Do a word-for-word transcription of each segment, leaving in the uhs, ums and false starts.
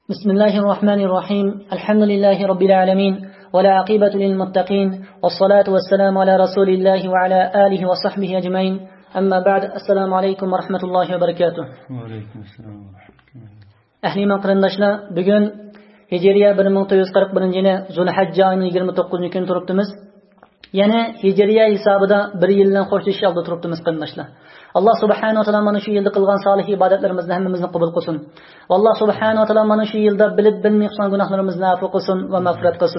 بسم الله الرحمن الرحيم الحمد لله رب العالمين ولا عقبة للمتقين والصلاة والسلام على رسول الله وعلى آله وصحبه أجمعين أما بعد السلام عليكم ورحمة الله وبركاته وعليكم السلام ورحمة الله. أهلي من قرنداشlar bugun Hijriya bir ming to'rt yuz qirq birinchi yili Zulhajja oyining yigirma to'qqizinchi kuni turibdimiz. Yana Hijriya hisobida bir yildan qo'shilish oldi turibdimiz qarindoshlar. Allah subhanahu wa ta'ala mana shu yilda qilgan solih ibodatlarimizni hammamizni qabul qilsin. Alloh subhanahu wa ta'ala mana shu yilda bilib bilmay qilgan gunohlarimizni afv qilsin va mag'firat qilsin.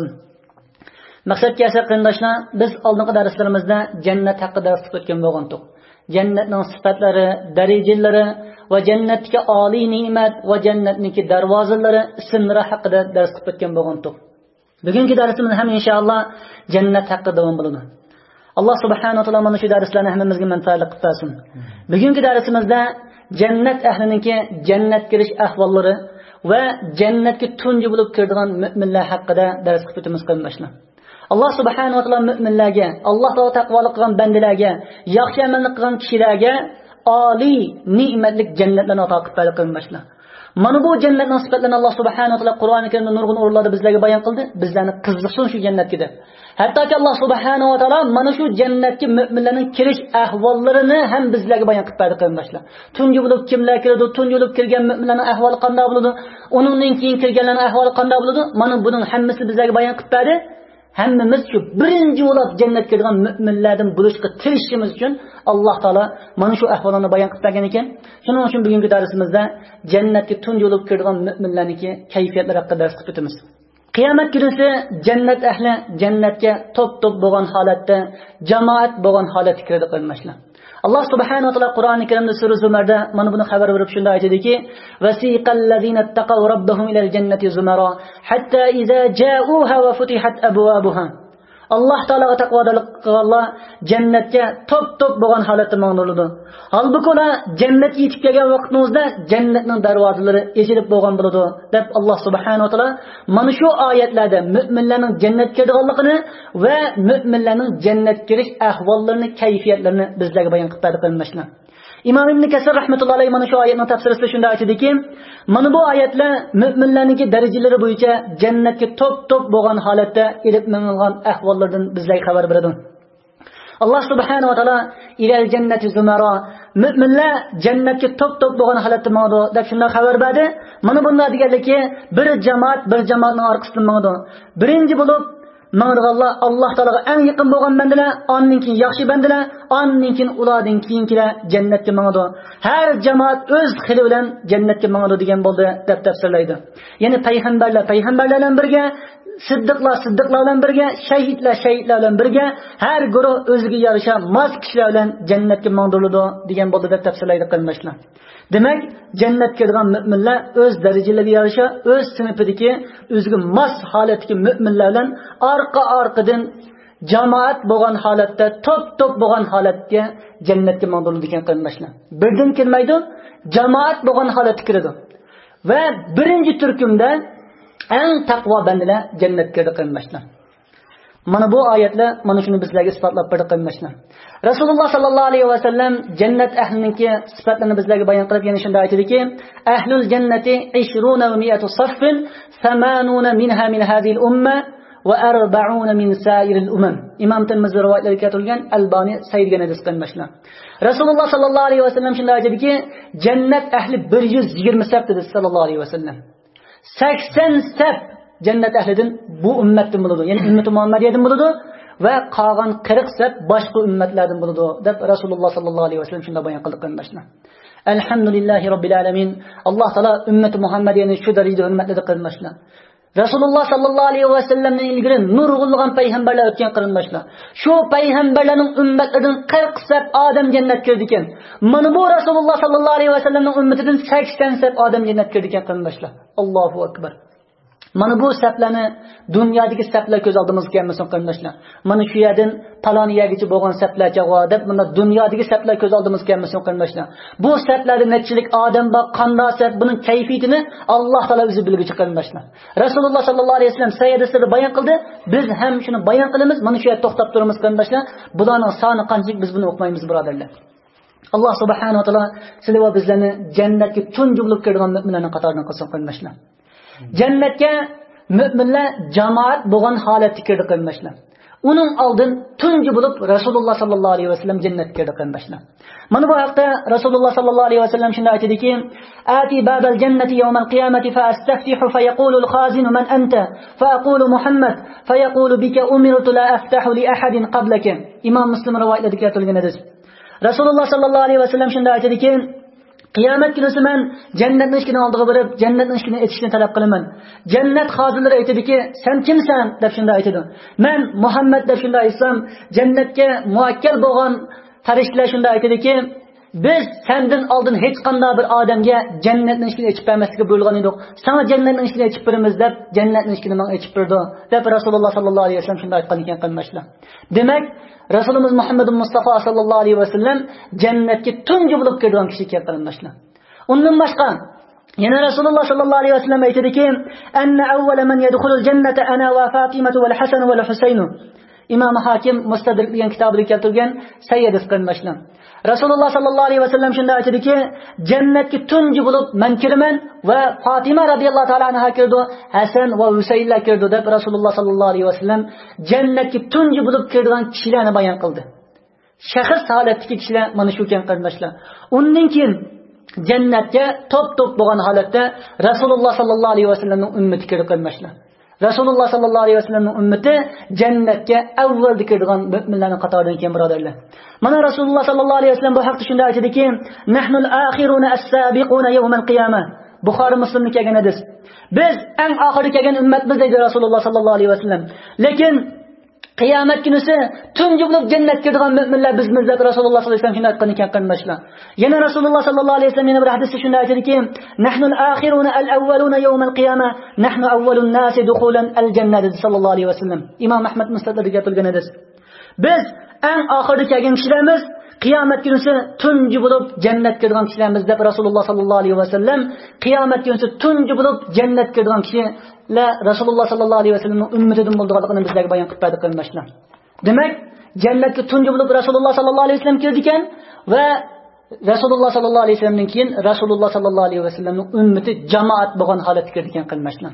Maqsadga esa qarindoshlar, biz oldingi darslarimizda jannat haqida dars o'tgan bo'lgandik. Jannatning sifatlari, darajalari va jannatga oliy ne'mat va jannatniki darvozalari, ismlari haqida dars o'tgan bo'lgandik. Bugungi darsimiz ham inshaalloh jannat haqida davom bo'ladi. Allah subhanahu wa ta'ala mana shu darslarni hammamizga manfaatli qilib bersin. Bugungi darsimizda jannat ahliniki jannat kirish ahvollari va jannatga tunji bo'lib kiradigan mu'minlar haqida dars qilib o'tamiz qarindoshlar. Allah subhanahu wa ta'ala mu'minlarga, Alloh taolo taqvolik qilgan bandalarga, yaxshi amalni qilgan kishilarga oliy ne'matlik jannatlarni ato qilib berdi qarindoshlar. Mana bu jannatning sifatlarini Alloh subhanahu wa ta'ala Qur'oni Karimda nurg'un o'rinlarda bizlarga bayon qildi. Bizlarni qiziqsin shu jannatga deb. Hattoki Alloh subhanahu wa ta'ala mana shu jannatga mu'minlarning kirish ahvollarini ham bizlarga bayon qilib berdi qarindoshlar. Tunji bo'lib kimlar kiradi, tunji bo'lib kirgan mu'minlarning ahvoli qanday bo'ladi, uningdan keyin kirganlarning ahvoli qanday bo'ladi, mana buning hammasi bizlarga bayon qilib berdi. Hammamiz shu birinchi bo'lib jannatga kirgan mu'minlardan bo'lishga tirishishimiz uchun Alloh taolo mana shu ahvollarni bayon qilib bergan ekan. Shuning uchun bugungi darsimizda jannatga tunji bo'lib kirgan mu'minlarniki kayfiyatlari haqida dars qilib o'tamiz. Qiyomat kunida jannat ahli jannatga top-top bo'lgan holatda, jamoat bo'lgan holatda kiradi qarindoshlar. Allah subhanahu wa ta'ala Qur'oni Karimda sura Zumarda mana buni xabar berib shunday aytadiki: "Wasiqal ladzina taqaw rabbahum ilal jannati zumara hatta idza ja'uha wa futihat abwabuha." Allah taologa taqvodorlik qilganlar jannatga top-top bo'lgan holatda mang'uriladi. Halbuki ular jannatga yetib kelgan vaqtimizda jannatning darvozalari echilib bo'lgan bo'ladi deb Alloh subhanahu va taolo mana shu oyatlarda mu'minlarning jannatga kirganligini va mu'minlarning jannatga kirish ahvollarini, kayfiyatlarini bizlarga bayon qilib berdi qarindoshlar. İmam İbn Kasir rahmetullohi alayhi mana shu oyatning tafsirida shunday aytadiki, mana bu oyatlar mu'minlarning darajalari bo'yicha jannatga top-top bo'lgan holatda elib minilgan ahvollardan bizlarga xabar beradi. Alloh subhanahu va taolo ilal jannati zumara, mu'minlar jannatga top-top bo'lgan holatda mangdi deb shunday xabar berdi. Mana bunday deganligi bir jamoat bir jamoatning orqasidan mangdi. Birinchi bo'lib mangdiganlar Alloh taologa eng yaqin bo'lgan bandalar, ondan keyin yaxshi bandalar, ondan keyin ulardan keyingilar jannatga mangdi. Har jamoat o'z xili bilan jannatga mangdi degan bo'ldi deb tafsirlaydi. Ya'ni payg'ambarlar payg'ambarlar bilan birga, siddiqlar siddiqlar bilan birga, shahidlar shahidlar bilan birga, har guruh o'ziga yarasha mos kishilar bilan jannatga mangdiriladi degan bo'ldi deb tafsirlaydi qarindoshlar. Demak, jannatga kirgan mu'minlar o'z darajalariga yarasha, o'z sinfidagi o'ziga mos holatdagi mu'minlar bilan orqa-orqadan jamoat bo'lgan holatda, top-top bo'lgan holatga jannatga mangdiriladi ekan qarindoshlar. Birdan kirmaydi, jamoat bo'lgan holatga kiradi. Va birinchi turkumda eng taqvo bandalar jannatga kirdi qarindoshlar. Mana bu oyatlar mana shuni bizlarga isbotlab berdi qarindoshlar. Rasululloh sallallohu alayhi va sallam jannat ahliniki sifatlarini bizlarga bayon qilib yana shunday aytadiki: "Ahlul jannati ishruna va mi'atu saffin, thamanuna minha min hadhihi al-umma va arba'una min sa'iril umam." Imom Tirmiziy rivoyatlariga keltirilgan, Albani saydigan hadis qarindoshlar. Rasululloh sallallohu alayhi va sallam shunday aytadiki, jannat ahli bir yuz yigirma saf dedi sallallohu alayhi va sallam. sakson saf jannat ahlidan bu ummatdan bo'ladi. Ya'ni ummati Muhammadiyadan bo'ladi va qolgan qirq saf boshqa ummatlardan bo'ladi deb Rasululloh sallallohu alayhi vasallam shunday bayon qildi qarindoshlar. Alhamdulillahi robbil alamin. Alloh taolo ummati Muhammadiyani shu darajada hurmatladi qarindoshlar. Rasululloh sallallohu alayhi vasallamning ilgari nurg'unlagan payg'ambarlar o'tgan qarindoshlar. Shu payg'ambarlarning ummatlaridan qirq saf odam jannatga kirdi ekan. Mana bu Rasululloh sallallohu alayhi vasallamning ummatidan sakson saf odam jannatga kirdi ekan qarindoshlar. Allohu akbar. Mana bu saflarni dunyodagi saflar ko'z oldimizga kelmasin qarindoshlar. Mana shu yerdan palon yergacha bo'lgan saflar chog'o deb mana dunyodagi saflar ko'z oldimizga kelmasin qarindoshlar. Bu saflarda nechilik odam bor, qanday saf, buning kayfiyatini Alloh taolo o'zi bilguchi qarindoshlar. Rasululloh sallallohu alayhi vasallam sayyidasida bayon qildi, biz ham shuni bayon qilamiz, mana shu yerda to'xtab turamiz qarindoshlar. Bularning soni qanchalik biz buni o'qmaymiz birodarlar. Alloh subhanahu va taolo sizlar va bizlarni jannatga tunji bo'lib kirgan mu'minlarning qatoridan qilsin qarindoshlar. Jannatga mu'minlar jamoat bo'lgan holatda kirdi qilmashlar. Uning oldin tunji bo'lib Rasululloh sallallohu alayhi vasallam jannatga kirdi qilmashlar. Mana bu haqda Rasululloh sallallohu alayhi vasallam shunday aytadiki: "Ati babal jannati yawmal qiyamati fa astaftihu fa yaqulu al-khazinu man anta fa aqulu Muhammad fa yaqulu bika umirtu la aftahu li ahadin qablaka." Imom Muslim rivoyatida keltirilgan hadis. Rasululloh sallallohu alayhi vasallam shunday aytadiki: Qiyomat kunisi men jannatning eshigini oldiga borib, jannatning eshigini ochishni talab qilaman. Jannat xozirlari aytadiki, "Sen kimsan?" deb shunday aytadi. "Men Muhammad" deb shunday aytsam, jannatga muakkal bo'lgan farishtalar shunday aytadiki, "Biz sendan oldin hech qanday bir odamga jannatning eshigini ochib bermaslikka buyurgan edik. Sana jannatning eshigini ochib beramiz" deb jannatning eshigini menga ochib berdi. deb Rasululloh sallallohu alayhi vasallam shunday aytgan ekan qilmashlar. Demak, Rasulimiz Muhammad Mustafa sallallohu alayhi vasallam jannatga tunji bo'lib kirgan kishi keltirilmoqda. Undan boshqa yana Rasululloh sallallohu alayhi vasallam aytadiki: "Anna awwala man yadkhulul jannata ana wa Fatimatu wal Hasan wal Husayn." Imom Hakim Mustadrak degan kitobida keltirgan sayyidis qilmoqda. Rasululloh sallallohu alayhi vasallam shunday aytadiki: "Jannatga tunji bo'lib men kiraman va Fatima radhiyallohu ta'ala anha kirdi, Hasan va Husaynlar kirdi" deb Rasululloh sallallohu alayhi vasallam jannatga tunji bo'lib kirgan kishilarni bayon qildi. Shaxs holatdagi kishilar mana shu ekan qardoshlar. Undan keyin jannatga top-top bo'lgan holatda Rasululloh sallallohu alayhi vasallamning ummati kirib qolmoqda. Rasululloh sallallohu alayhi vasallamning ummati jannatga avvalda kirgan mu'minlarning qatoridan keyin birodarlar. Mana Rasululloh sallallohu alayhi vasallam bu haqda shunday aytadiki: "Nahnul akhiruna as-sabiquna yawmal qiyamah." Buxoriy Muslimning kelgan hadis. Biz eng oxirgi kelgan ummatmiz deydi Rasululloh sallallohu alayhi vasallam. Lekin qiyomat kunisi tunji bo'lib jannatga kirgan mu'minlar bizmiz deb Rasululloh sallallohu alayhi vasallam shunday aytgan ekan qilmashlar. Yana Rasululloh sallallohu alayhi vasallam yana bir hadisda shunday aytadiki: "Nahnul akhiruna al-awwaluna yawmal qiyamah, nahnu awwalun nasi dukhulan al-jannah" sallallohu alayhi vasallam. Imom Ahmad Musnadida keltirilgan hadis. Biz eng oxirgi kelgan kishilarmiz, qiyomat kunisi tunji bo'lib jannatga kirgan kishilarmiz deb Rasululloh sallallohu alayhi vasallam qiyomat kunisi tunji bo'lib jannatga kirgan kishilar Rasululloh sallallohu alayhi vasallamning ummatidan bo'lganligini bizlarga bayon qilib berdi qilmashlar. Demak, jannatga tunji bo'lib Rasululloh sallallohu alayhi vasallam kirdi ekan va Rasululloh sallallohu alayhi vasallamdan keyin Rasululloh sallallohu alayhi vasallamning ummati jamoat bo'lgan holatga kirdi ekan qilmashlar.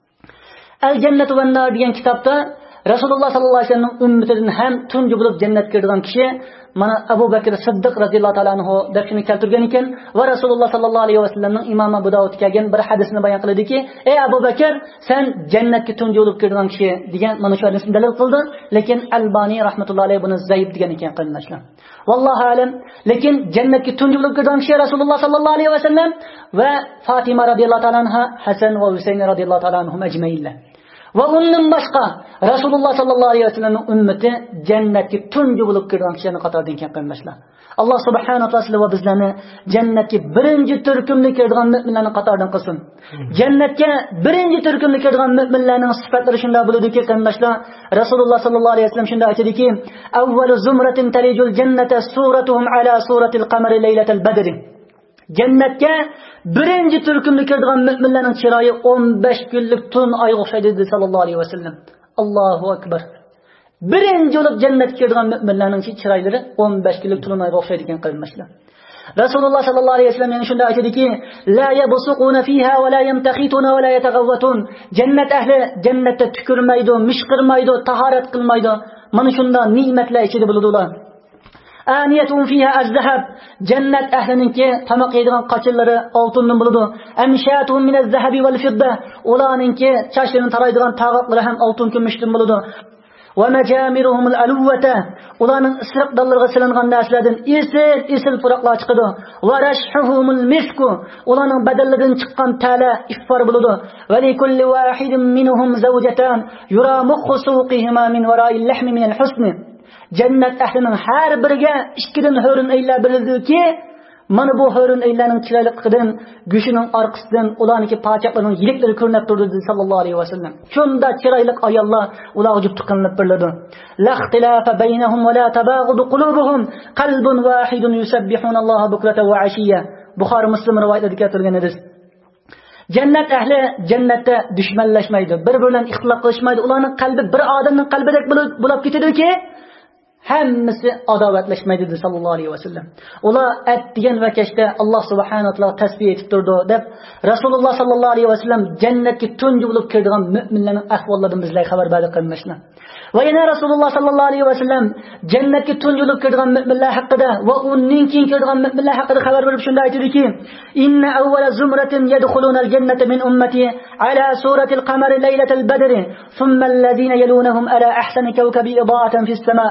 Al-Jannatu wan-Nar degan kitobda Rasululloh sallallohu alayhi vasallamning ummatidan ham tunji bo'lib jannatga kirgan kishi mana Abu Bakr Siddiq radhiyallohu ta'ala anhu deb shuni keltirgan ekan va Rasululloh sallallohu alayhi vasallamning Imom Abu Dawud kelgan bir hadisini bayon qiladiki: "Ey Abu Bakr, sen jannatga tunji bo'lib kirgan kishi" degan mana shu hadisni dalil qildi, lekin Albani rahmatullohi alayhi buni zaif degan ekan qilmashlar. Vallohu alam, lekin jannatga tunji bo'lib kirgan kishi Rasululloh sallallohu alayhi vasallam va Fatima radhiyallohu ta'ala anha, Hasan va Husayn radhiyallohu ta'ala anhum ajmainlar. Va undan boshqa Rasululloh sallallohu alayhi vasallamning ummati jannatga tunji bo'lib kirgan kishilarning qatoridan ekan qilmashlar. Alloh subhanahu va taolo va bizlarni jannatga birinchi turkumli kirgan mu'minlarning qatoridan qilsin. Jannatga birinchi turkumli kirgan mu'minlarning sifatlari shunday bo'ladiki qilmashlar. Rasululloh sallallohu alayhi vasallam shunday aytadiki: "Awwalu zumratin tarijul jannata suratuhum ala suratil qamari laylatal badr." Jannatga birinchi turkumli kirgan mu'minlarning chiroyi o'n besh kunlik tun oyga o'xshaydi dedi sallallohu alayhi vasallam. Allohu akbar. Birinchi bo'lib jannatga kirgan mu'minlarning chiroylari o'n besh kunlik tun oyga o'xshaydi ekan qilmashlar. Rasululloh sallallohu alayhi vasallam yana shunday aytadiki: "La yabsuquna fiha va la yamtakhituna va la yataghawwatun." Jannat ahli jannatda tukurmaydi, mishqirmaydi, tahorat qilmaydi. Mana shunday ne'matlar ichida bo'ladilar. Aniyatun fiha az-zahab. Jannat ahlininki tamoq yeydigan qochillari oltindan bo'ladi. Amshatun min az-zahabi wal fidda. Ularninki chashlarini taraydigan tag'oqlari ham oltin kumushdan bo'ladi. Va majamiruhum al-alwata. Ularning isriq dallariga silingan narsalardan esil esil puroqlar chiqadi. Va rashhuhum al-misku. Ularning badallaridan chiqqan tala iffor bo'ladi. Va li kulli wahidin minhum zawjatan yura mukhu suqihima min wara'i al-lahmi min al-husn. Jannat ahlining har biriga ikkidan hurun aylar bilindiki, mana bu hurun aylarning chiroyliqidan, go'shining orqasidan ularniki pochaqlarining yiliklari ko'rinib turdi dedi sallallohu alayhi vasallam. Shunda chiroyli ayollar ularga juft qilinib beriladi. La ixtilafa baynahum va la tabaghud qulubuhum, qalbun wahidun yusabbihuna Alloha bukratan va ashiya. Buxoriy Muslim rivoyatida keltirilgan hadis. Jannat ahli jannatda dushmanlashmaydi, bir-biridan ixtilof qilishmaydi. Ularning qalbi bir odamning qalbidek bo'lib ketadiki, hammasi adovatlashmaydi dedi sallallohu alayhi vasallam. Ular atdigan vakashda Alloh subhanahu va taolo tasbih etib turdi deb Rasululloh sallallohu alayhi vasallam jannatga tunji bo'lib kiradigan mu'minlarning ahvollaridan bizlarga xabar berdi qilmishlar. Va yana Rasululloh sallallohu alayhi vasallam jannatga tunji bo'lib kiradigan mu'minlar haqida va uning keyin kiradigan mu'minlar haqida xabar berib shunday aytdiki: "Inna awwala zumratin yadkhuluna al-jannata min ummati ala surati al-qamari laylatal badri, thumma alladhina yalunhum ala ahsani kawkabi ida'atan fis sama."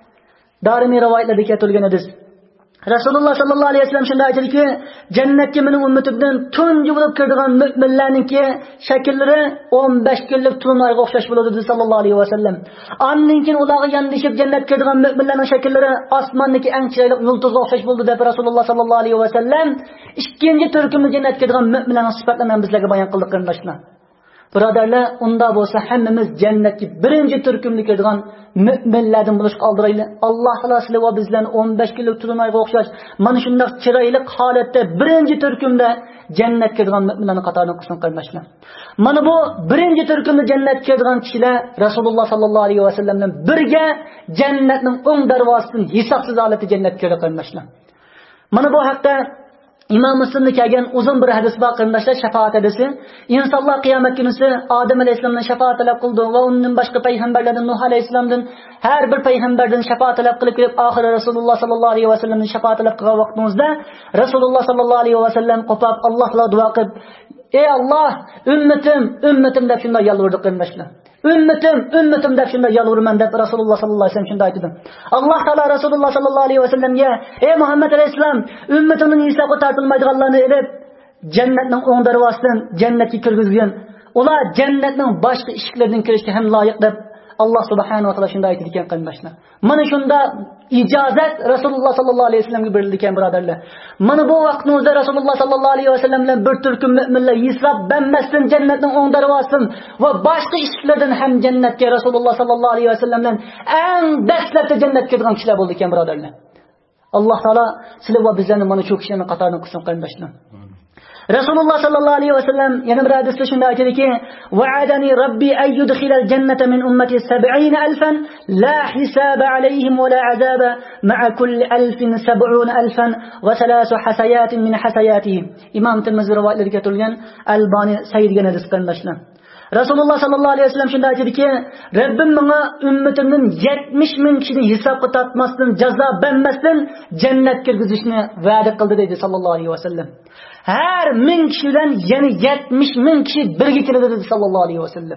Darimi rivoyatlarda keltirilgan hadis. Rasululloh sallallohu alayhi vasallam shunday aytdiki, jannatga mening ummatimdan tunji bo'lib kiradigan mu'minlarningki shakllari o'n besh kunlik tunayga o'xshash bo'ladi dedi sallallohu alayhi vasallam. Andan keyin ularga yandishib jannatga kiradigan mu'minlarning shakllari osmondagi eng chiroyli yulduzga o'xshash bo'ldi deb Rasululloh sallallohu alayhi vasallam ikkinchi turkumda jannatga kiradigan mu'minlarning sifatlarini bizlarga bayon qildi qardoshlar. Birodarlar, unda bo'lsa hammamiz jannatga birinchi turkumda kiradigan mu'minlardan bo'lishga oldiraylik. Alloh taolo sizlar va bizlarni o'n besh kunlik turmayga o'xshash mana shunday chiroyli holatda birinchi turkumda jannatga kiradigan mu'minlarning qatoridan qilsin qardoshlar. Mana bu birinchi turkumda jannatga kiradigan kishilar Rasululloh sallallohu alayhi vasallam bilan birga jannatning o'ng darvozasidan hisobsiz holatda jannatga kiradi qardoshlar. Mana bu haqda İmam Müslim'de kelgan uzun bir hadis bor qardoshlar, shafaat hadisi. İnsanlar qiyomat kunisi Odam alayhisolamdan shafaat talab qildi va undan boshqa payg'ambarlardan Nuh alayhisolamdan har bir payg'ambardan shafaat talab qilib kelib, oxiri Rasululloh sallallohu alayhi vasallamdan shafaat talab qilgan vaqtimizda Rasululloh sallallohu alayhi vasallam qopab Alloh taolo duo qilib, "Ey Alloh, ummatim, ummatim" deb shunday yalvardi qardoshlar. Ummatim, ummatim deb shunday yalvuraman deb Rasululloh sallallohu alayhi vasallam shunday aytdi. Alloh taolo Rasululloh sallallohu alayhi vasallamga: "Ey Muhammad alayhisalom, ummatimning hisobga tortilmaydiganlarni ilib, jannatning o'ng darvozasidan jannatga kirgizgan. Ular jannatning boshqa eshiklaridan kirishga ham loyiq" deb Alloh subhanahu va taolo shunday aytdi ekan qardoshlar. Mana shunda ijozat Rasululloh sallallohu alayhi vasallamga berildi ekan birodarlar. Mana bu vaqtimizda Rasululloh sallallohu alayhi vasallam bilan bir turkum mu'minlar hisob banmasdan jannatning o'ng darvozasidan va boshqa eshiklardan ham jannatga Rasululloh sallallohu alayhi vasallam bilan eng dastlabda jannatga kirgan kishilar bo'ldi ekan birodarlar. Alloh taolo sizlar va bizlarni mana shu kishilarning qatoridan qilsin qardoshlar. Rasululloh sallallohu alayhi vasallam yana bir hadisda shunday aytadiki: "Va'adani Robbi ay yudkhilal jannata min ummati sab'ina alfan la hisaba alayhim wa la azaba ma'a kulli alfin sab'una alfan wa thalath hasayatin min hasayatihim." Imom Tirmiziy rivoyatlariga keltirilgan, Albani sahih degan hadis qardoshlar. Rasululloh sallallohu alayhi vasallam shunday aytadiki: "Rabbim menga ummatimning yetmish ming kishini hisobga tortmasdan, jazo bermasdan jannatga kirgizishni va'da qildi" dedi sallallohu alayhi vasallam. Her ming kishidan yana yetmish ming kishi birga kiradi dedi sallallohu alayhi vasallam.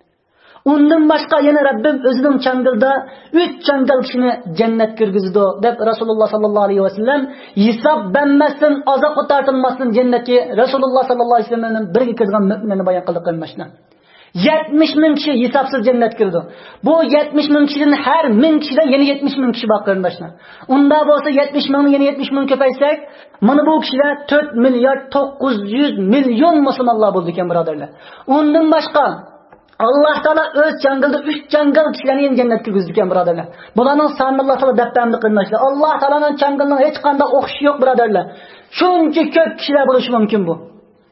Undan boshqa yana Rabbim o'zining changalda uch changal kishini jannatga kirgizdi deb Rasululloh sallallohu alayhi vasallam hisob bermasdan, azobga tortilmasdan jannatga Rasululloh sallallohu alayhi vasallam birga kirgan mu'minlarni bayon qildi qilmashlar. yetmish ming kishi hisobsiz jannatga kirdi. Bu yetmish ming kishidan har ming kishidan yana yetmish ming kishi bor qardoshlar. Unda bo'lsa yetmish ming yana yetmish ming ko'paysak, mana bu kishilar to'rt milliard to'qqiz yuz million musulmonlar bo'ldi ekan birodarlar. Undan boshqa Alloh taolo o'z jangalda uch jangal kishilarni jannatga kirgizdi ekan birodarlar. Bularning sonini Alloh taolo dabtamni qilmoqda. Alloh taoloning jangalining hech qanday o'xishi yo'q birodarlar. Shuncha ko'p kishilar bo'lishi mumkin bu.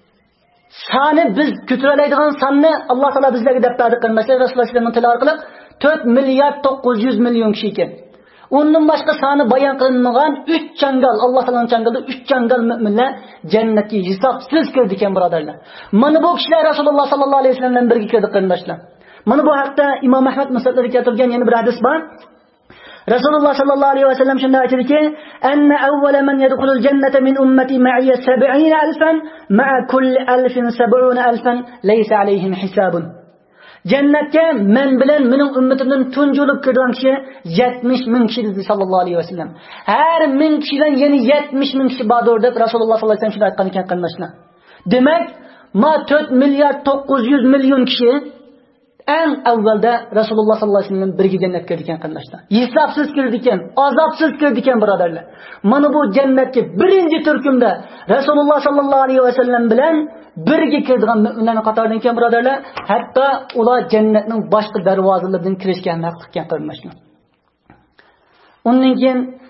Sani biz ko'taradigan sonni Alloh taolo bizlarga deb ta'rif qilmasa, Rasulullohning tilovat qilib to'rt milliard to'qqiz yuz million kishi ekan. Undan boshqa soni bayon qilinmagan uch jangal, Alloh taoloning jangalida uch jangal mu'minlar jannatga hisobsiz kirdi ekan birodarlar. Mana bu kishilar Rasululloh sallallohu alayhi vasallam bilan birga kirdi qardoshlar. Mana bu haqda Imom Ahmad musnadida keltirilgan yana bir hadis bor. Rasululloh sallallohu alayhi vasallam shunday aytadiki: "Anna awwala man yadkhulul jannata min ummati ma'iya sab'ina alfan ma'a kulli alfin sab'una alfan laysa alayhim hisabun." Jannatga men bilan mening ummatimdan tunji bo'lib kirgan kishi yetmish ming kishi dedi sallallohu alayhi vasallam. Har ming kishidan yana yetmish ming kishi bordir deb Rasululloh sallallohu alayhi vasallam shunday aytgan ekan qardoshlar. Demak, ma to'rt milliard to'qqiz yuz million kishi en avvalda Rasululloh sallallohu alayhi vasallam birga jannatga kirdi ekan qardoshlar. Hisobsiz kirdi ekan, azobsiz kirdi ekan birodarlar. Mana bu jannatga birinchi turkumda Rasululloh sallallohu alayhi vasallam bilan birga kirgan mu'minlarning qatoridan ekan birodarlar. Hatto ular jannatning boshqa darvozalaridan kirishga haqli ekan qardoshlar. Undan keyin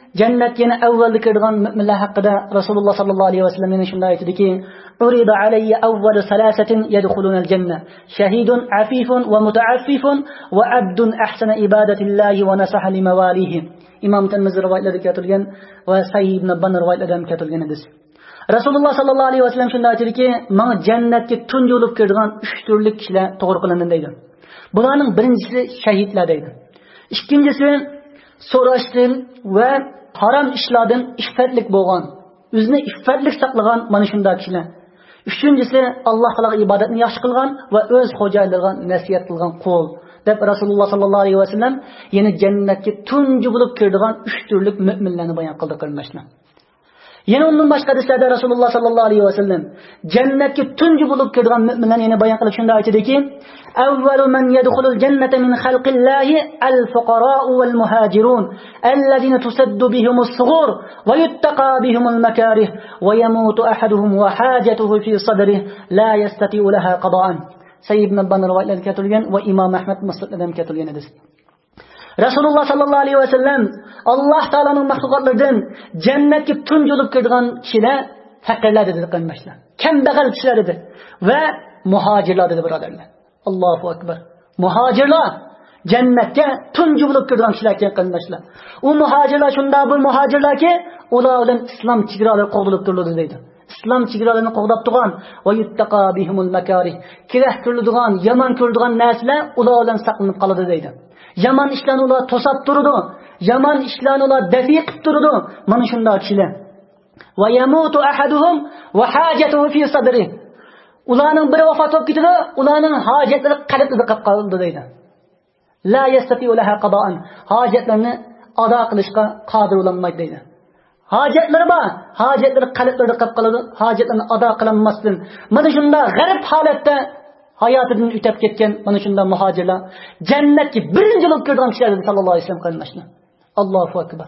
jannatga yana avvalda kirgan mu'minlar haqida Rasululloh sallallohu alayhi vasallam yana shunday aytdiki: "Urida alayya awwal salasatin yadkhulunal janna, shahidun afifun va mutaaffifun va abdun ahsana ibadatillahi va nasaha limawalihi." Imom Tirmiziy rivoyatlarida keltirilgan va Sahih ibn Hibban rivoyatlarida keltirilgan hadis. Rasululloh sallallohu alayhi vasallam shunday aytdiki: "Men jannatga tunji bo'lib kirgan uch turli kishilar to'g'ri qilindi" deydi. Bularning birinchisi shahidlar deydi. Ikkinchisi so'rashdan va harom ishlardan iffatlik bo'lgan, o'zini iffatlik saqlagan mana shunday kishilar. Uchinchisi Alloh taologa ibodatni yaxshi qilgan va o'z xo'jayinlariga nasihat qilgan qo'l. Deb Rasululloh sallallohu alayhi vasallam yana jannatga tunji bo'lib kiradigan uch turli mu'minlarni bayon qildi qilmashlar. Yana undan boshqa hadislarda Rasululloh sallallohu alayhi vasallam jannatga tunji bo'lib kiradigan mu'minlarni yana bayon qilib shunday aytdiki: "Avvalu man yadkhulul jannata min khalqillahi al-fuqara'u wal muhajirun alladhina tusaddu bihimus sughur wa yuttaqa bihimul makarih wa yamutu ahaduhum wa hajatuhu fi sadrihi la yastati'u laha qada'an." Sahih ibn Hibban rivoyatlarida keltirilgan va Imom Ahmad Musnadda keltirilgan hadis. Rasululloh sallallohu alayhi vasallam Alloh taolaning mahluqotlaridan jannatga tunji bo'lib kirgan kishilar faqirlar dedi qilmashlar. Kambag'al kishilar edi va muhojirlar dedi birodarlar. Allohu akbar. Muhojirlar jannatga tunji bo'lib kirgan kishilar ekan qilmashlar. U muhojirlar shunda bu muhojirlarki, ular bilan islom chegaralari qo'g'dilib turildi deydi. Islom chegaralarini qo'g'dab turgan va yuttaqa bihimul makarih. Kirah turiladigan, yomon ko'riladigan narsalar ular bilan saqlanib qoladi deydi. Yomon ishlarni ular to'sab turdi. Yomon ishlarni ular dafi qilib turdi. Mana shunday kishilar. Va yamutu ahaduhum va hajatuhu fi sadrihi. Ularning biri vafot etib ketdi, ularning hojatlari qalbida qolib qoldi deydi. La yastati'u laha qada'an. Hojatlarni ado qilishga qodir bo'lmaydi deydi. Hojatlari bor, hojatlari qalblarida qolib qoladi, hojatlarni ado qilinmasdan. Mana shunday g'arib holatda hayotidan o'tib ketgan mana shunday muhojirlar jannatga birinchi bo'lib kirgan kishilar dedi sallallohu alayhi vasallam qilmashlar. Allohu akbar.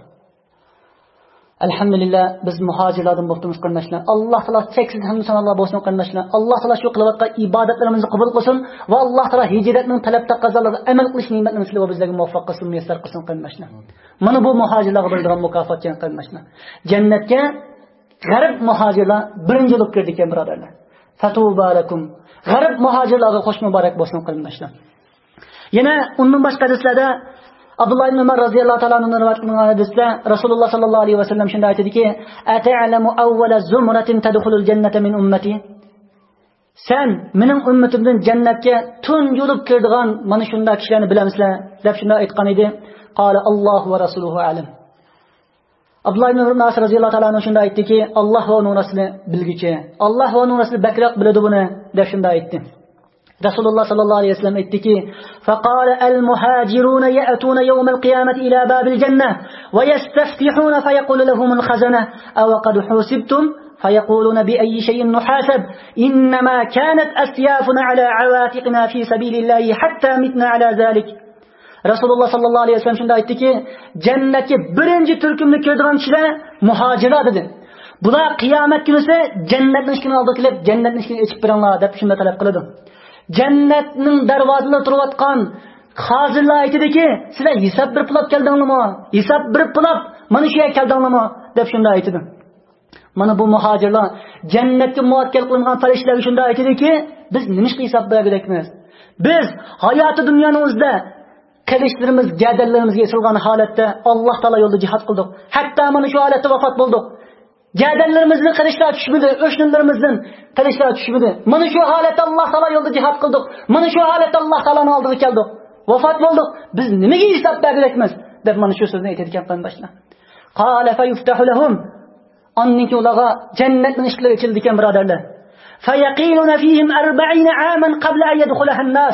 Alhamdulillah biz muhojirlardan bo'lib qilmashlar. Alloh taolo cheksiz hamd sanolar bo'lsin qilmashlar. Alloh taolo shu qilayotgan ibodatlarimizni qabul qilsin va Alloh taolo hijratning talab taqozolarga amal qilish ne'matini sizlarga bizlarga muvaffaq qilsin, muyassar qilsin qilmashlar. Mana bu muhojirlarga berilgan mukofotga qilmashlar. Jannatga g'arib muhojirlar birinchi bo'lib kirdi ekan birodarlar. Fatuba lakum. G'arib muhojirlarga xush muborak bo'lsin qilmashlar. Yana undan boshqa hadislarda Abdullah ibn Umar radhiyallohu ta'ala anhu rivoyat qilingan hadisda Rasululloh sallallohu alayhi vasallam shunday aytdiki: "Ata'lamu awwala zumratin tadkhulul jannata min ummati?" Sen mening ummatimdan jannatga tunji bo'lib kiradigan mana shunday kishilarni bilamsizlar deb shunday aytgan edi. Qala Alloh va rasuluhu alim. Abdullah ibn Umar radhiyallohu ta'ala anhu shunday aytdiki: "Alloh va uning rasuli bilgichi. Alloh va uning rasuli bakroq biladi buni" deb shunday aytdi. Rasululloh sallallohu alayhi vasallam aytdiki: "Faqala al-muhajiruna ya'tuna yawm al-qiyamati ila babil jannah wa yastaftihuna fayaqulu lahum al-khazana aw qad husibtum fayaquluna bi ayyi shay'in nuhasab inma kanat asyafuna ala awatiqina fi sabilillahi hatta mitna ala zalik." Rasululloh sallallohu alayhi vasallam shunday aytdiki, jannatga birinchi turkumni kiradigan kishilar muhojirlar dedi. Bular qiyomat kunisi jannatning eshigini oldiga kelib, jannatning eshigini ochib beringlar deb shunday talab qiladi. Jannatning darvozasida turayotgan hozirlar aytadiki, sizlar hisob bir pulab keldinglarmi? Hisob bir pulab mana shu yerga keldinglarmi deb shunday aytadi. Mana bu muhojirlar jannatga muvakkal qilingan farishtalarga shunday aytadiki, biz nima ish hisob berayapmiz? Biz hayoti dunyomizda qilishlarimiz, jadallarımizga esilgan holatda Alloh taolo yo'lida jihad qildik. Hatto mana shu holatda vafot bo'ldik. Jadallarimizni qilishlar tushmadi, o'shninlarimizdan qilishlar tushmadi. Mana shu holatda Alloh taolo yo'lida jihad qildik. Mana shu holatda Alloh taoloning oldiga keldik. Vafot bo'ldik. Biz nimaga hisob berayapmiz deb mana shu so'zni aytadigan qandoshlar. Qala fa yuftahu lahum. Anniki ularga jannatning eshiklari ochildi ekan birodarlar. Fayaqiluna fihim arba'ina aman qabla an yadkhulaha an-nas.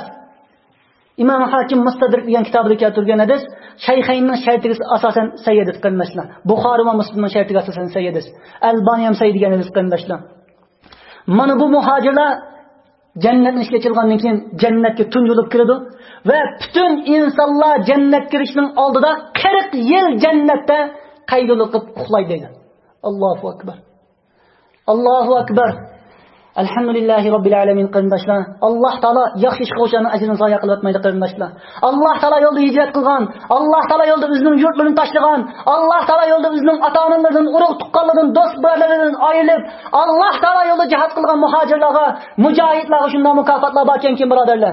İmam Hakim Mustadrak degan kitobida keltirgan hadis, Shayxaynning shartiga asosan sayyidat qilmashlar. Buxoriy va Muslimning shartiga asosan sayyidat. Albani ham sayyidat degan hadis qilmashlar. Mana bu muhojirlar jannatning ishga chiqgandan keyin jannatga tunjulib kiradi va butun insonlar jannatga kirishning oldida qirq yil jannatda qaydulib uxlaydi dedi. Allohu akbar. Allohu akbar. Alhamdulillahi Rabbil alamin qarindoshlar. Alloh taolo yaxshi ish qiluvchilarning ajrini zoya qilib o'tmaydi qarindoshlar. Alloh taolo yo'lda hijrat qilgan, Alloh taolo yo'lda o'zining yurtlarini tashlagan, Alloh taolo yo'lda o'zining ota-onalaridan, urug' tuqqanlardan, do'st birodarlaridan ayrilib, Alloh taolo yo'lda jihad qilgan muhojirlarga, mujohidlarga shunday mukofotlar bor ekan, birodarlar.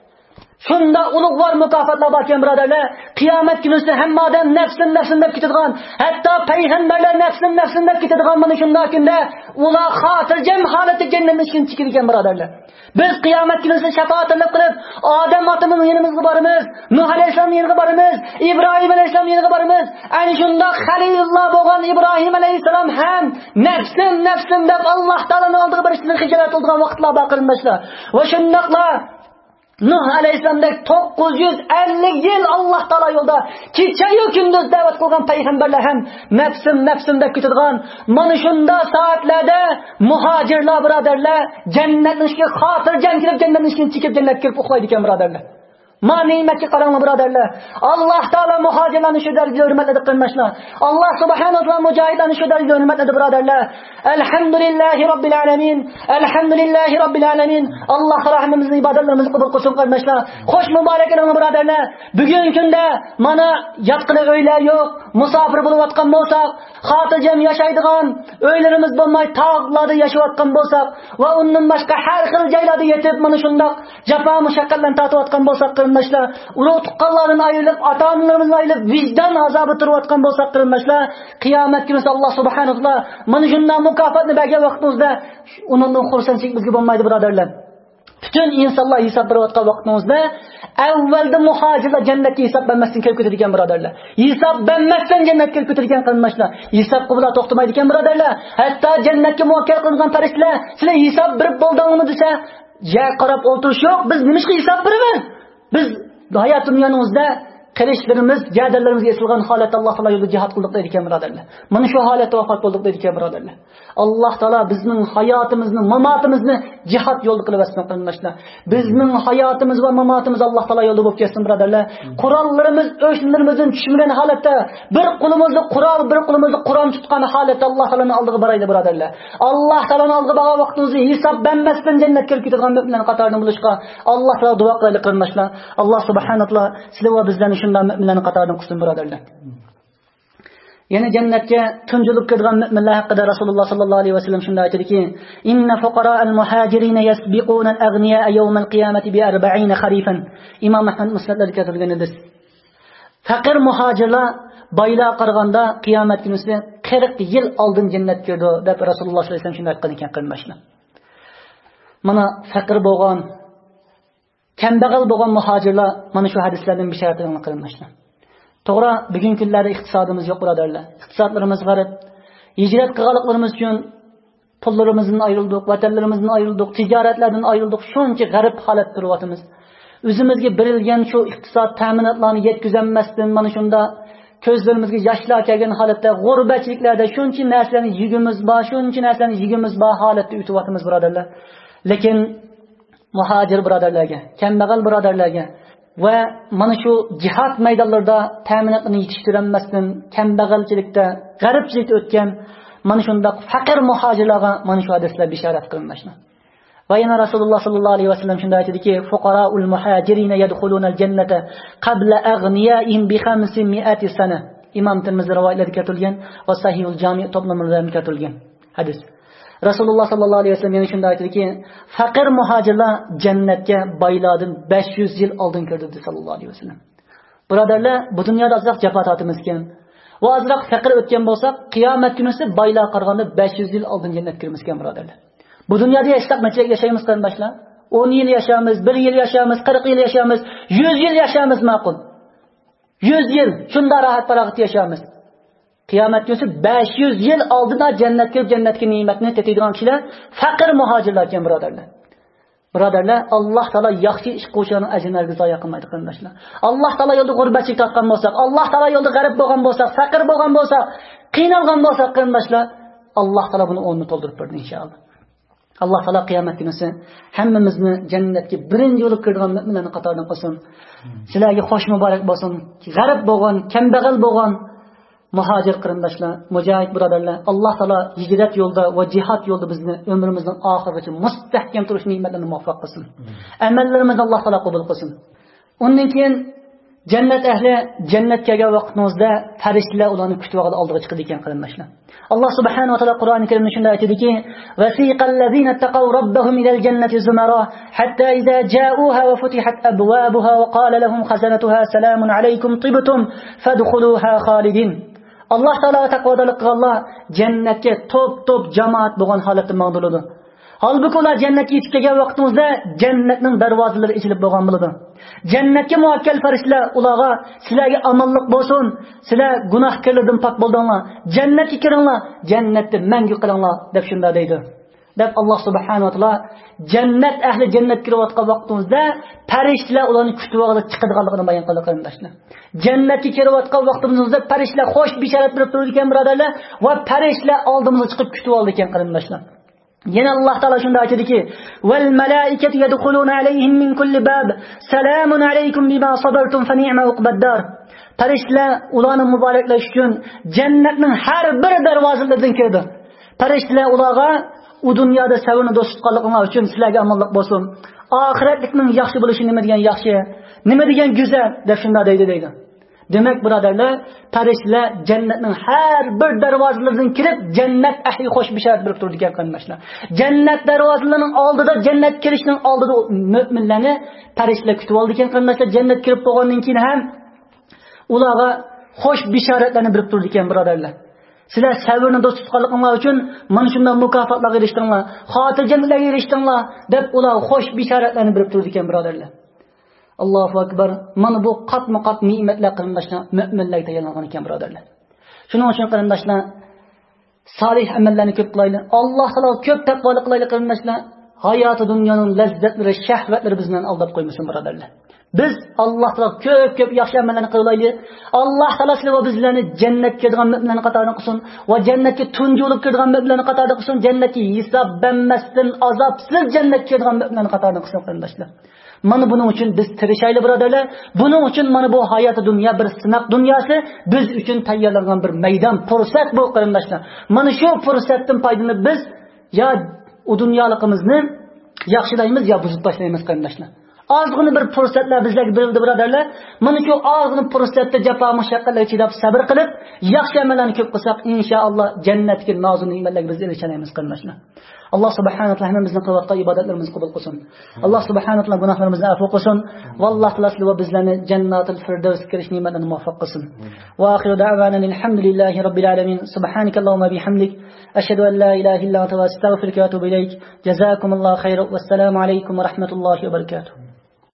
Shunda ulug'vor mukofotlar bor ekan, birodarlar. Qiyomat kunida hamma odam nafsin nafsin deb ketadigan, hatto payg'ambarlar nafsin nafsin deb ketadigan mana shunday kunda ular xotirjam holatda jannatni ishini tikilgan, birodarlar. Biz qiyomat kunida shafaat talab qilib, Odam otamizning yanimizga boramiz, Nuh alayhisolamning yoniga boramiz, Ibrohim alayhisolamning yoniga boramiz. Ana shunda Xalilulloh bo'lgan Ibrohim alayhisolam ham nafsin nafsin deb Alloh taolaning oldiga borishdan hijolat qilgan vaqtlar bor qarindoshlar. Va shundaqla Nuh alayhisolamdek to'qqiz yuz ellik yil Alloh taolo yo'lda kecha-yu kunduz da'vat qilgan payg'ambarlar ham nafsim nafsim deb ketadigan mana shunda soatlarda muhojirlar birodarlar jannatning ishga xotirjam kirib jannatning ishini tikib jannatga kirib uxlaydi ekan, birodarlar. Ma ne'matga qarang, birodarlar. Alloh taolo muhojirlarni shu darajada hurmatladi qarindoshlar. Alloh subhanahu va taolo mujohidlarni shu darajada hurmatladi, birodarlar. Alhamdulillahi Rabbil alamin. Alhamdulillahi Rabbil alamin. Alloh rahmimizni, ibodatlarimizni qabul qilsin qarindoshlar. Xo'sh muborak bo'ling, birodarlar. Bugungi kunda mana yotqin uylar yo'q, musofir bo'layotgan bo'lsak, xotirjam yashaydigan uylarimiz bo'lmay tog'larda yashayotgan bo'lsak va undan boshqa har xil joylarda yetib mana shunday jafo mushaqqatlarni tortayotgan bo'lsak qarindoshlar, ulug' tuqqanlardan ayrilib, ota-onalarimizdan ayrilib, vijdon azobi turayotgan bo'lsak qarindoshlar, qiyomat kunida Alloh subhanahu va taolo mana shunday mukofotni bergan vaqtimizda undan xursandchilik bizga bo'lmaydi, birodarlar. Bütün insonlar hisob berayotgan vaqtimizda avvalda muhojirlar jannatga hisob bermasdan kelib ketadigan, birodarlar. Hisob bermasdan jannatga kelib ketadigan qarindoshlar. Hisob qilib to'xtamaydi ekan, birodarlar. Hatto jannatga muvakkal qilingan farishtalar sizlar hisob berib bo'ldingmi desa, "Ja, qarab o'tirish yo'q, biz nimishga hisob beramiz? Biz hayot dunyomizda qilishlarimiz, jadallarimiz esilgan holatda Alloh taolo yo'lida jihad qildik deydi ekan, birodarlar. Mana shu holatda vafot bo'ldik deydi ekan, birodarlar. Alloh taolo bizning hayotimizni, mamotimizni jihad yo'lida qilib bersin qarindoshlar. Bizning hayotimiz va mamotimiz Alloh taolo yo'lida bo'lib ketsin, birodarlar. Qurollarimiz o'shinlarimizdan tushmagan holatda, bir qo'limizda qurol, bir qo'limizda Qur'on tutgan holatda Alloh taoloning oldiga boraylik, birodarlar. Alloh taoloning oldiga borgan vaqtimizda hisob bermasdan jannatga kirib ketadigan mu'minlar qatoridan bo'lishga Alloh taolo duo qilaylik qarindoshlar. Alloh subhanahu va taolo sizlar va bizlarni shunday mu'minlarning qatoridan qilsin, birodarlar. Yana jannatga tunjilib kirgan mu'minlar haqida Rasululloh sallallohu alayhi vasallam shunday aytadiki: "Inna fuqara'al muhajirin yasbiquna al-aghniya'a yawm al-qiyamati bi arba'ina kharifan." Imom Ahmad musnadlarda keltirilgan edi. Faqir muhojirlar boylar qaraganda qiyomat kunida qirq yil oldin jannatga kirdi deb Rasululloh sallallohu alayhi vasallam shunday aytgan ekan qarindoshlar. Mana faqir bo'lgan, kambag'al bo'lgan muhojirlar mana shu hadislardan bishorat qilgan qarindoshlar. To'g'ri, bugungi kunlarda iqtisodimiz yo'q, birodarlar. Iqtisodlarimiz g'arib. Hijrat qilganligimiz uchun pullarimizdan ayrildik, vatanlarimizdan ayrildik, tijoratlardan ayrildik. Shuncha g'arib holatda turyapmiz. O'zimizga berilgan shu iqtisod ta'minotlarni yetkazolmasdan mana shunda ko'zlarimizga yoshlar kelgan holatda g'urbatchiliklarda shuncha narsalarni yigimiz bor, shuncha narsalarni yigimiz bor holatda o'tyapmiz, birodarlar. Lekin muhojir birodarlarga, kambag'al birodarlarga va mana shu jihad maydonlarida ta'minotni yetishtirolmasdan kambag'alchilikda, g'aribchilikda o'tgan mana shunday faqir muhojirlarga mana shu hadislar bishorat qilinmoqda. Va yana Rasululloh sallallohu alayhi vasallam shunday aytadiki: "Fuqaraul muhajirin yadkhuluna al-jannata qabla aghniyaihim bi khamsimi'ati sana." Imom Tirmiziy rivoyatlariga keltirilgan va Sahihul Jami' to'plamida keltirilgan hadis. Rasululloh sallallohu alayhi vasallam yana shunday aytadiki: "Faqir muhojirlar jannatga boylardan besh yuz yil oldin kirdi" dedi sallallohu alayhi vasallam. Birodarlar, bu dunyoda azroq jafo tortimiz ekan. Va azroq faqir o'tgan bo'lsak, qiyomat kunisi boylar qaraganda besh yuz yil oldin jannatga kiramiz ekan, birodarlar. Bu dunyoda yashab qanchalik yashaymiz qarindoshlar? o'n yil yashaymiz, bir yil yashaymiz, qirq yil yashaymiz, yuz yil yashaymiz ma'qul. yuz yil shunda rohat farog'at yashaymiz. Qiyomat kunisi besh yuz yil oldinda jannatga kirib, jannatga ne'matni tetaydigan kishilar faqir muhojirlar ekan, birodarlar. Birodarlar, Alloh taolo yaxshi ish qiluvchilarning ajrini zoya qilmaydi qarindoshlar. Alloh taolo yo'lda g'urbatchilik tortgan bo'lsak, Alloh taolo yo'lda g'arib bo'lgan bo'lsak, faqir bo'lgan bo'lsak, qiynalgan bo'lsak qarindoshlar, Alloh taolo buni o'rnini to'ldirib berdi inshaalloh. Alloh taolo qiyomat kunisi hammamizni jannatga birinchi bo'lib kirgan mu'minlarning qatoridan qilsin. Sizlarga xo'sh muborak bo'lsin. G'arib bo'lgan, kambag'al bo'lgan muhojir qarindoshlar, mujohid birodarlar, Alloh taolo hijrat yo'lida va jihad yo'lida bizni umrimizning oxirigacha mustahkam turish ne'matlarini muvaffaq qilsin. Amallarimizni Alloh taolo qabul qilsin. Undan keyin jannat ahli jannatga kelgan vaqtimizda farishtalar ularni kutib olib oldiga chiqadi ekan qarindoshlar. Alloh subhanahu va taolo Qur'oni Karimda shunday aytadiki: "Wasiqal ladzina taqaw rabbahum ilal jannati zumara hatta idza ja'uha wa futihat abwabuha wa qala lahum khazanatuha salamun alaykum tibtum fadkhuluha khalidin." Alloh taolo taqvodorlik qilganlar jannatga to'p-to'p jamoat bo'lgan holatda mangdiladi. Halbuki ular jannatga yetib kelgan vaqtimizda jannatning darvozalari ochilib bo'lgan bo'ladi. Jannatga muvakkal farishtalar ularga sizlarga amonlik bo'lsin, sizlar gunohkorlardan pok bo'ldinglar, jannatga kiringlar, jannatda mangu qilinglar deb shunda deydi. Deb Alloh subhanahu va taolo jannat ahli jannatga kirayotgan vaqtimizda farishtalar ularni kutib olib chiqadiganligini bayon qildi qarindoshlar. Jannatga kirayotgan vaqtimizda farishtalar xo'sh bishorat berib turdi ekan birodarlar va farishtalar oldimizga chiqib kutib oldi ekan qarindoshlar. Yana Alloh taolo shunda aytadiki: "Val malaikatu yadkhuluna alayhim min kulli bab, salamun alaykum bima sabartum fa ni'ma uqbaddar." Farishtalar ularni muboraklash uchun jannatning har bir darvozalaridan kirdi. Farishtalar ularga u dunyoda savrni do'st tutganliginglar uchun sizlarga amonlik bo'lsin. Oxiratlikning yaxshi bo'lishi nima degan yaxshi, nima degan go'zal deb shunda deydi deydi. Demak birodarlar, farishtalar jannatning har bir darvozalaridan kirib jannat ahli xo'sh bishorat berib turdi ekan qarindoshlar. Jannat darvozalarining oldida, jannat kirishning oldida mu'minlarni farishtalar kutib oldi ekan qarindoshlar. Jannat kirib bo'lgandan keyin ham ularga xo'sh bishoratlarni berib turdi ekan birodarlar. Sizlar sabrni do'st tutganliginglar uchun mana shunday mukofotlarga erishtinglar, xotirjamliklarga erishtinglar deb ular xo'sh bishoratlarni berib turdi ekan birodarlar. Allohu akbar. Mana bu qatma-qat ne'matlar qarindoshlar mu'minlarga tayyorlangan ekan birodarlar. Shuning uchun qarindoshlar solih amallarni ko'p qilaylik. Alloh taolo ko'p taqvolik qilaylik qarindoshlar. Hayoti dunyoning lazzatlari, shahvatlari bizdan aldab qo'ymasin birodarlar. Biz Alloh taolo ko'p-ko'p yaxshi amallarni qilaylik. Alloh taolo sizlar va bizlarni jannatga kirgan mu'minlarning qatoridan qilsin va jannatga tunji bo'lib kirgan mu'minlarning qatoridan qilsin. Jannatga hisob banmasdan azobsiz jannatga kirgan mu'minlarning qatoridan qilsin qarindoshlar. Mana buning uchun biz tirishaylik birodarlar. Buning uchun mana bu hayoti dunyo bir sinaq dunyosi, biz uchun tayyorlangan bir maydon, fursat bu qarindoshlar. Mana shu fursatdan foydalanib biz yo u dunyoligimizni yaxshilaymiz yo buzib tashlaymiz qarindoshlar. Ozg'ini bir fursatlar bizlarga berildi birodarlar. Mana shu ozg'ini fursatda jafo mashaqqatlarga chidab sabr qilib, yaxshi amallarni ko'p qilsak, inshaalloh jannatga nozil ne'matlarga biz erishamiz qarindoshlar. Alloh subhanahu va taolo hammamizni qilayotgan ibodatlarimizni qabul qilsin. Alloh subhanahu va taolo gunohlarimizni afv qilsin. Valloh taolo va bizlarni jannatul firdavsga kirish ne'matlarini muvaffaq qilsin. Va oxiru da'vana alhamdulillahi robbil alamin. Subhanakallahumma bihamdik, ashhadu an la ilaha illa anta astaghfiruka va atubu ilayk. Jazakumullohu khayran. Vassalomu alaykum va rahmatullohi va barakatuh.